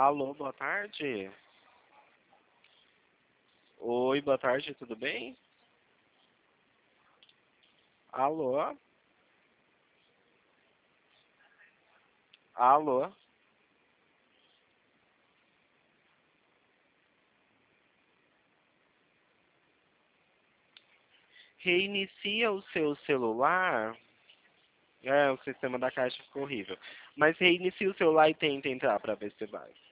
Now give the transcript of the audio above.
Alô, boa tarde. Oi, boa tarde, tudo bem? Alô? Alô? Reinicia o seu celular. É, o sistema da caixa ficou horrível. Mas reinicia o celular e tenta entrar pra ver se vai.